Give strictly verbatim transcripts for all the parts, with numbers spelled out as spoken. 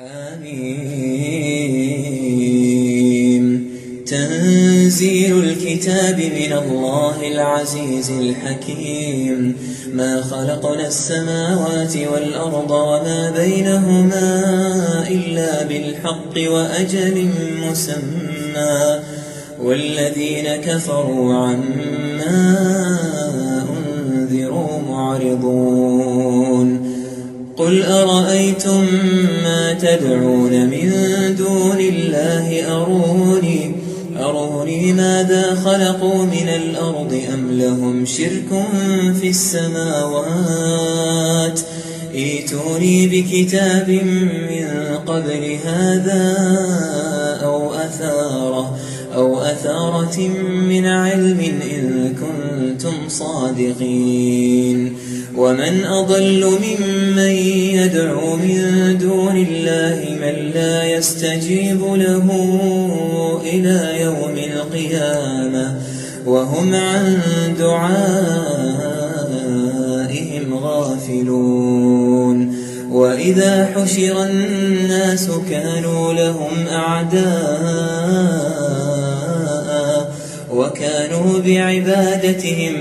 حميم تنزيل الكتاب من الله العزيز الحكيم. ما خلقنا السماوات والأرض وما بينهما إلا بالحق وأجل مسمى والذين كفروا عما أنذروا معرضون. قل أرأيتم ما تدعون من دون الله أروني أروني ماذا خلقوا من الأرض أم لهم شرك في السماوات ائتوني بكتاب من قبل هذا أو أثارة أو أثارة من علم إن كنتم صادقين. ومن أضل ممن يدعو من دون الله من لا يستجيب له إلى يوم القيامة وهم عن دعائهم غافلون. وإذا حشر الناس كانوا لهم أعداء وكانوا بعبادتهم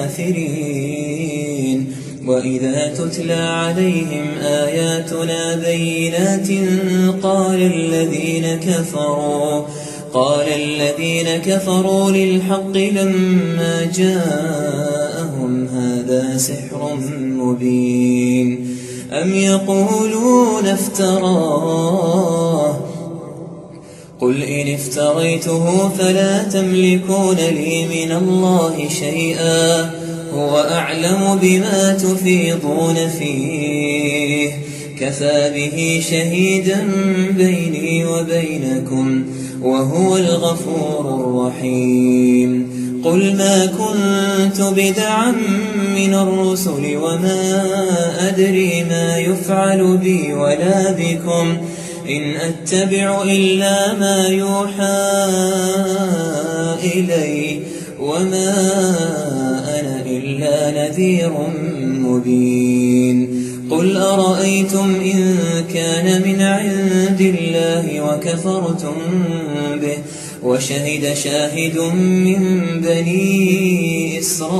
كافرين. وإذا تتلى عليهم آياتنا بينات قال الذين كفروا قال الذين كفروا للحق لما جاءهم هذا سحر مبين. أم يقولون افتراه قل إن افتريته فلا تملكون لي من الله شيئا هو أعلم بما تفيضون فيه كفى به شهيدا بيني وبينكم وهو الغفور الرحيم. قل ما كنت بدعا من الرسل وما أدري ما يفعل بي ولا بكم إن أتبع إلا ما يوحى إلي وما أنا إلا نذير مبين. قل أرأيتم إن كان من عند الله وكفرتم به وشهد شاهد من بني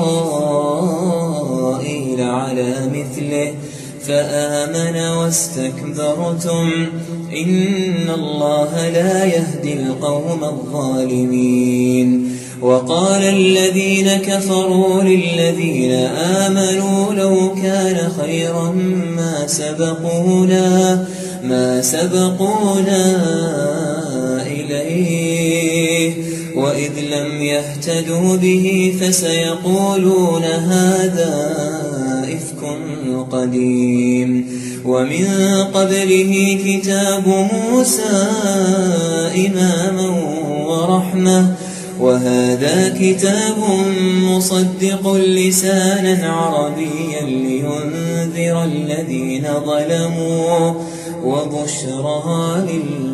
إسرائيل على مثله فآمن واستكبرتم إن الله لا يهدي القوم الظالمين. وقال الذين كفروا للذين آمنوا لو كان خيرا ما سبقونا ما سبقونا إليه وإذ لم يهتدوا به فسيقولون هذا إفك قديم. ومن قبله كتاب موسى إماما ورحمة وهذا كتاب مصدق لسانا عربيا لينذر الذين ظلموا وبشرى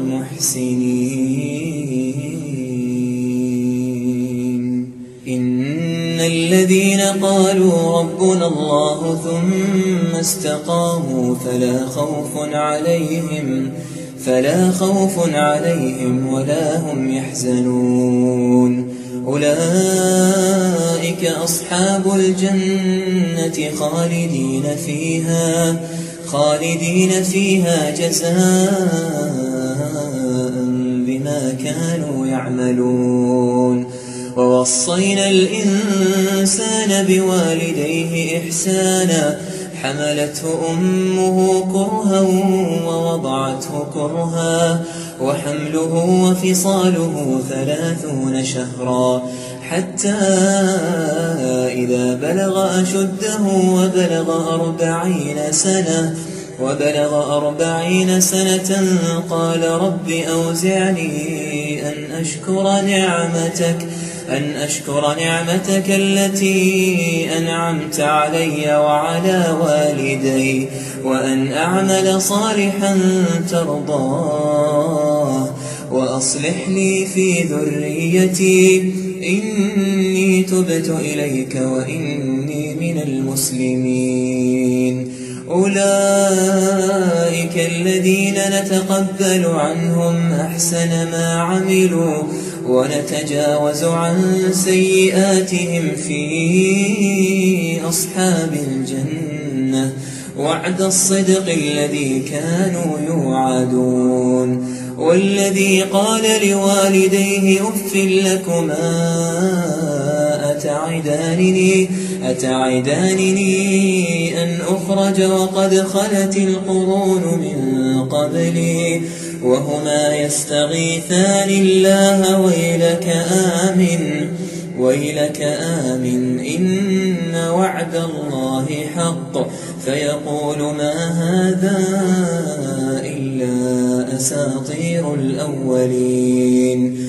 للمحسنين. إن الذين قالوا ربنا الله ثم استقاموا فلا خوف عليهم فلا خوف عليهم ولا هم يحزنون. أولئك أصحاب الجنة خالدين فيها خالدين فيها جزاء بما كانوا يعملون. ووصينا الإنسان بوالديه إحسانا حملته أمه كرها ووضعته كرها وحمله وفصاله ثلاثون شهرا حتى إذا بلغ أشده وبلغ أربعين سنة وبلغ أربعين سنة قال رب أوزعني أن أشكر نعمتك أن أشكر نعمتك التي أنعمت علي وعلى والدي وأن أعمل صالحا ترضاه وأصلح لي في ذريتي إني تبت إليك وإني من المسلمين. أولئك الذين نتقبل عنهم أحسن ما عملوا ونتجاوز عن سيئاتهم في أصحاب الجنة وعد الصدق الذي كانوا يوعدون. والذي قال لوالديه أف لكما أتعدانني, أتعدانني أن أخرج وقد خلت القرون من قبلي وهما يستغيثان الله ويلك آمن ويلك آمن إن وعد الله حق فيقول ما هذا إلا أساطير الأولين.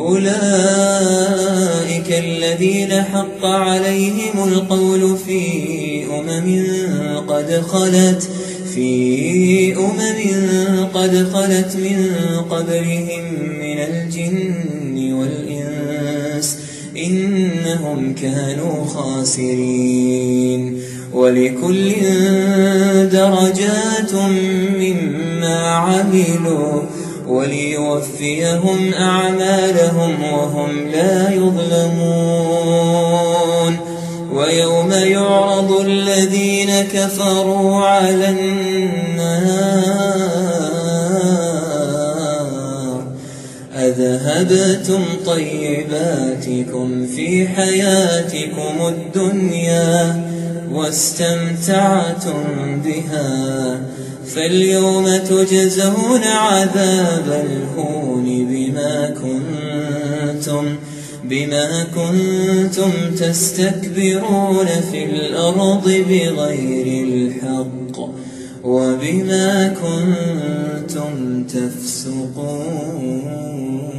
أولئك الذين حق عليهم القول في أمم قد خلت في أمم قد خلت من قبلهم من الجن والإنس إنهم كانوا خاسرين. ولكل درجات مما عملوا وليوفيهم أعمالهم وهم لا يظلمون. ويوم يعرض الذين كفروا على النار أذهبتم طيباتكم في حياتكم الدنيا واستمتعتم بها فاليوم تجزون عذاب الهون بما كنتم بما كنتم تستكبرون في الأرض بغير الحق وبما كنتم تفسقون.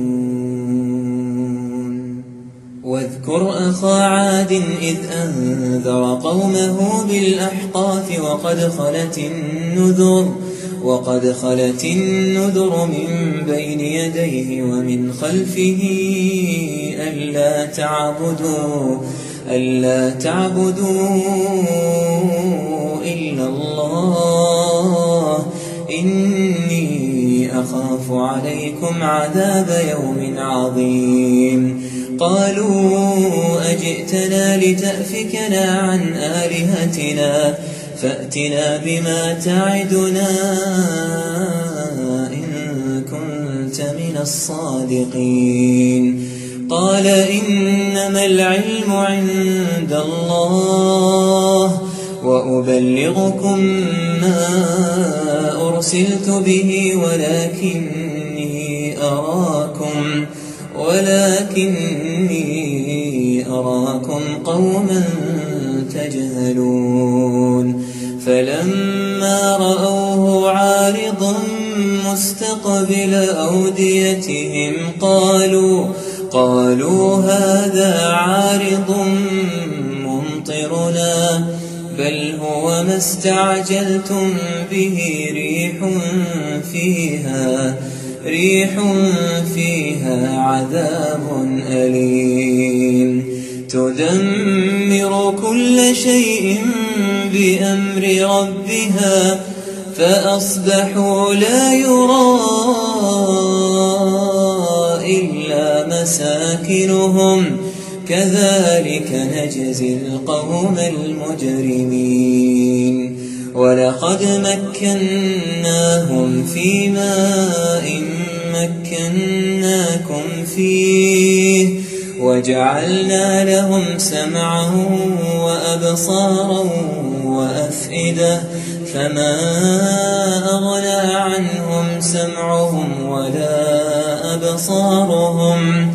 واذكر أخا عاد إذ أنذر قومه بالأحقاف وقد خلت النذر وقد خلت النذر من بين يديه ومن خلفه ألا تعبدوا ألا تعبدوا إلا الله إني أخاف عليكم عذاب يوم عظيم. قالوا أجئتنا لتأفكنا عن آلهتنا فأتنا بما تعدنا إن كنت من الصادقين. قال إنما العلم عند الله وأبلغكم ما أرسلت به ولكني أراكم ولكني أراكم قوما تجهلون. فلما رأوه عارضا مستقبل أوديتهم قالوا قالوا هذا عارض ممطرنا بل هو ما استعجلتم به ريح فيها ريح فيها عذاب أليم تدمر كل شيء بأمر ربها فأصبحوا لا يرى إلا مساكنهم كذلك نجزي القوم المجرمين. ولقد مكناهم في ماء مكناكم فيه وجعلنا لهم سمعا وأبصارا وأفئدة فما أغنى عنهم سمعهم ولا أبصارهم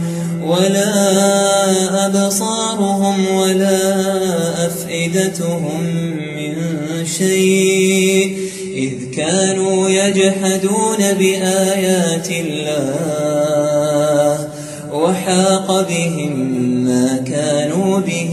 ولا أبصارهم ولا أفئدتهم من شيء إذ كانوا يجحدون بآيات الله وحاق بهم ما كانوا به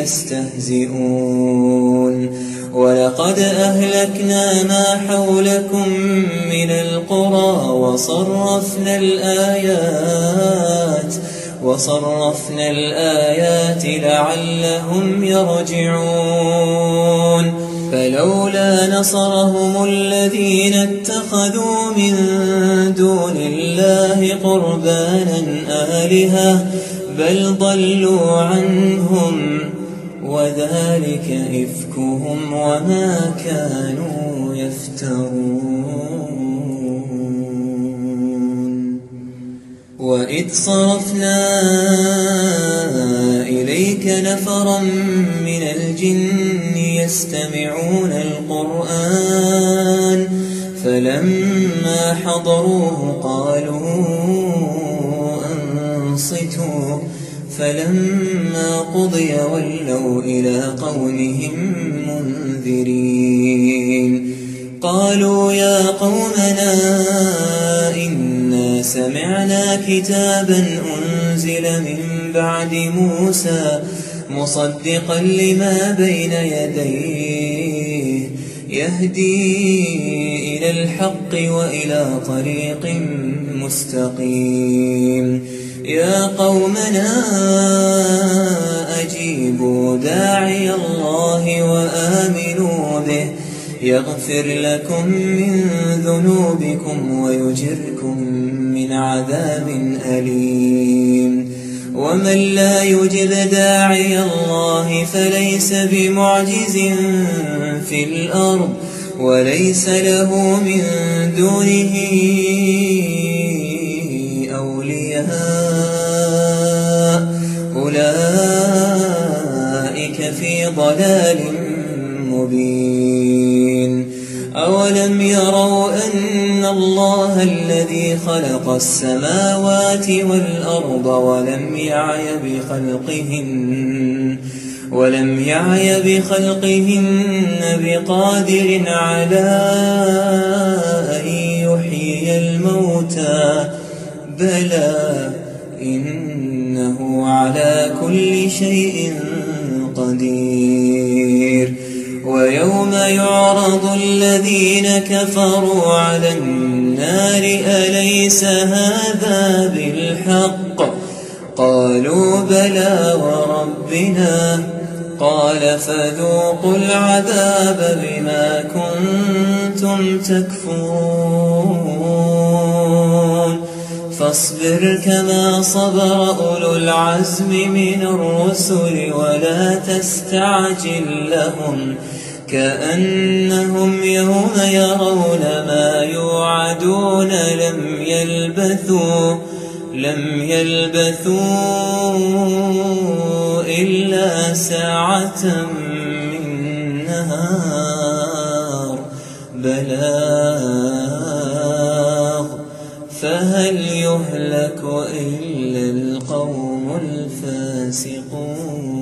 يستهزئون. ولقد أهلكنا ما حولكم من القرى وصرفنا الآيات وصرفنا الآيات لعلهم يرجعون. فلولا نصرهم الذين اتخذوا من دون الله قربانا آلهة بل ضلوا عنهم وذلك إفكهم وما كانوا يفترون. وإذ صرفنا إليك نفرا من الجن يستمعون القرآن فلما حضروه قالوا أنصتوا فلما قضي ولوا إلى قومهم منذرين. قالوا يا قومنا إنا سمعنا كتابا أنزل من بعد موسى مصدقا لما بين يديه يهدي إلى الحق وإلى طريق مستقيم. يا قومنا أجيبوا داعي الله وآمنوا به يغفر لكم من ذنوبكم ويجركم من عذاب أليم. ومن لا يجب داعي الله فليس بمعجز في الأرض وليس له من دونه أولياء أولئك في ضلال مبين. أولم يروا أن الله الذي خلق السماوات والأرض ولم يعي بخلقهن ولم يعي بخلقهن بقادر على أن يحيي الموتى بلى إنه على كل شيء قدير. ويوم يعرض الذين كفروا على النار أليس هذا بالحق قالوا بلى وربنا قال فذوقوا العذاب بما كنتم تكفرون. فاصبر كما صبر أولو العزم من الرسل ولا تستعجل لهم كأنهم يوم يرون ما يوعدون لم يلبثوا لم يلبثوا إلا ساعة من نهار بلاغ فهل يهلك إلا القوم الفاسقون.